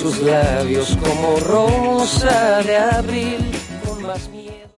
sus labios como rosa de abril, con más miedo.